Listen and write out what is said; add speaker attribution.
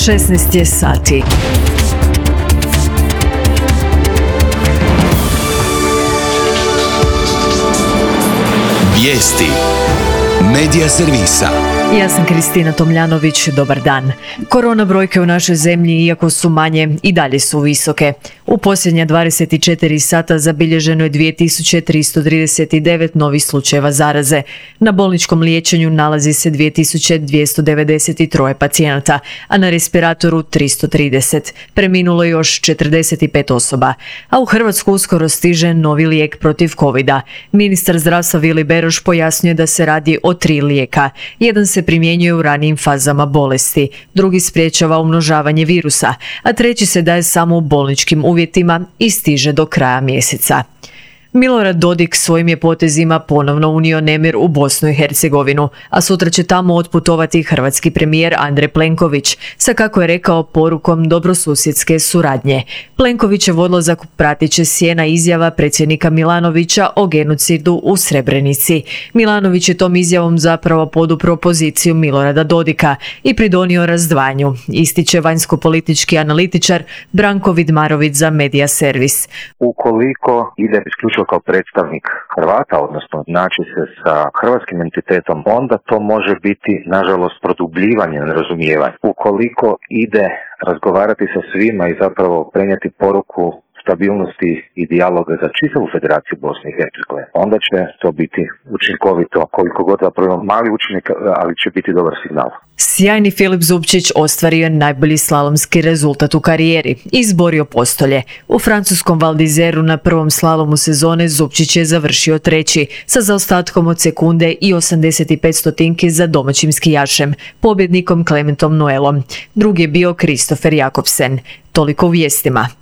Speaker 1: 16 je sati.
Speaker 2: Vijesti Medija servisa.
Speaker 1: Ja sam Kristina Tomljanović, dobar dan. Korona brojke u našoj zemlji, iako su manje, i dalje su visoke. U posljednja 24 sata zabilježeno je 2339 novih slučajeva zaraze. Na bolničkom liječenju nalazi se 2293 pacijenata, a na respiratoru 330. Preminulo je još 45 osoba. A u Hrvatsku uskoro stiže novi lijek protiv covida. Ministar zdravstva Vili Beroš pojasnio da se radi o 3 lijeka. Jedan se primjenjuje u ranijim fazama bolesti, drugi sprječava umnožavanje virusa, a treći se daje samo u bolničkim uvjetima i stiže do kraja mjeseca. Milorad Dodik svojim je potezima ponovno unio nemir u Bosnu i Hercegovinu, a sutra će tamo otputovati hrvatski premijer Andrej Plenković sa, kako je rekao, porukom dobrosusjedske suradnje. Plenkovićev odlazak pratit će sjena izjava predsjednika Milanovića o genocidu u Srebrenici. Milanović je tom izjavom zapravo podupro poziciju Milorada Dodika i pridonio razdvajanju, ističe vanjsko-politički analitičar Branko Vidmarović za Medija servis.
Speaker 3: Ukoliko ide isključivo kao predstavnik Hrvata, odnosno naći se sa hrvatskim entitetom, onda to može biti, nažalost, produbljivanje nerazumijevanja. Ukoliko ide razgovarati sa svima i zapravo prenijeti poruku stabilnosti i dijaloga za čitavu Federaciju Bosne i Hercegovine, onda će to biti učinkovito, koliko god zapravo mali učinak, ali će biti dobar signal.
Speaker 1: Sjajni Filip Zupčić ostvario je najbolji slalomski rezultat u karijeri i izborio postolje. U francuskom Val d'Izeru na prvom slalomu sezone Zupčić je završio treći, sa zaostatkom od sekunde i 85 stotinki za domaćim skijašem, pobjednikom Clementom Noelom. Drugi je bio Christopher Jakobsen. Toliko u vijestima.